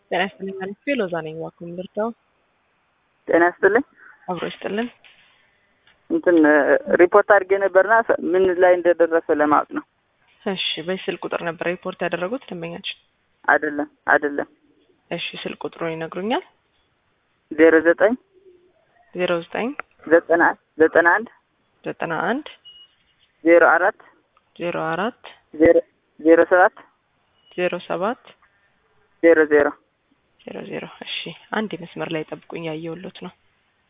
ጤና ይስጥልኝ ማለት ሎዛ ነኝ ዋኩም ልርታው ጤና ይስጥልኝ አብሮ ይስጥልን እንትን ሪፖርት አድርጌ ነበርና ምን ላይ እንደደረሰ ለማወቅ ነው። እሺ በስልክ ቁጥር ነበር ሪፖርት ያደረጉት ደንበኛችን? አይደለም። እሺ ስልክ ቁጥሩን ይነግሩኛል? 09 09 91 04 07 00 እሺ አንድ መስመር ላይ ጠብቁኝ ያየውሉት ነው።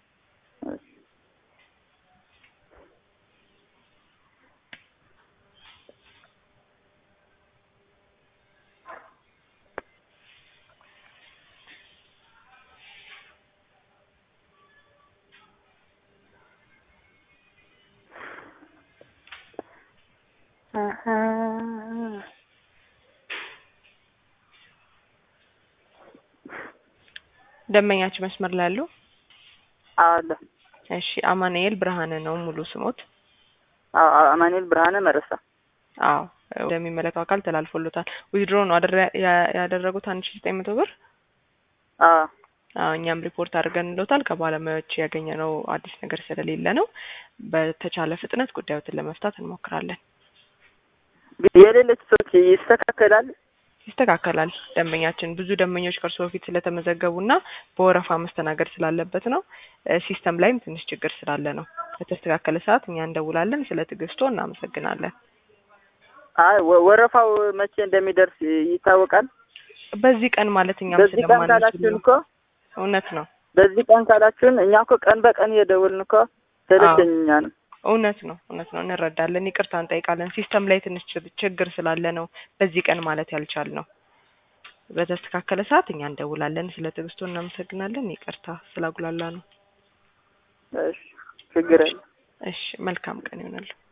ደንበኛችን መስመር ላይ አሉ? አለ። እሺ አማኑኤል ብርሃነ ነው ሙሉ ስሞት? አማኑኤል ብርሃነ መረሳ። ወደሚመለከተው አካል ተላልፎሎታል። ዊዝድሮ ነው ያደረጉት 1900 ብር? እኛም ሪፖርት አድርገንሎታል። ከባለሙያዎች ያገኘነው አዲስ ነገር ስለሌለ ነው። በተቻለ ፍጥነት ጉዳዩን ለመፍታት እንሞክራለን። የሌሎች ሰዎች ይስተካከላል። ደንበኛችን ብዙ ደንበኞች ከርሶ በፊት ስለተመዘገቡና በወረፋ መስተናገድ ስላለበት ነው። ሲስተም ላይም ትንሽ ችግር ስላለ ነው። በተስተካከለ ሰዓት እኛ እንደውላለን። ስለ ትዕግስቶ እናመሰግናለን። ወረፋው መቼ እንደሚደርስ ይታወቃል? በዚህ ቀን ማለት እኛም ስለማንችል እኮ እውነት ነው። በዚህ ቀን ካላችሁን እኛ እኮ ቀን በቀን እየደወልን እኮ ስለተኛኛ ነው። እውነት ነው እንረዳለን። ይቅርታ እንጠይቃለን። ሲስተም ላይ ትንሽ ችግር ስላለ ነው በዚህ ቀን ማለት ያልቻል ነው። በተስተካከለ ሰዓት እኛ እንደውላለን። ስለ ትዕግስቶ እናመሰግናለን። ይቅርታ ስላጉላላ ነው። እሺ ችግር የለም። እሺ መልካም ቀን ይሁንልህ።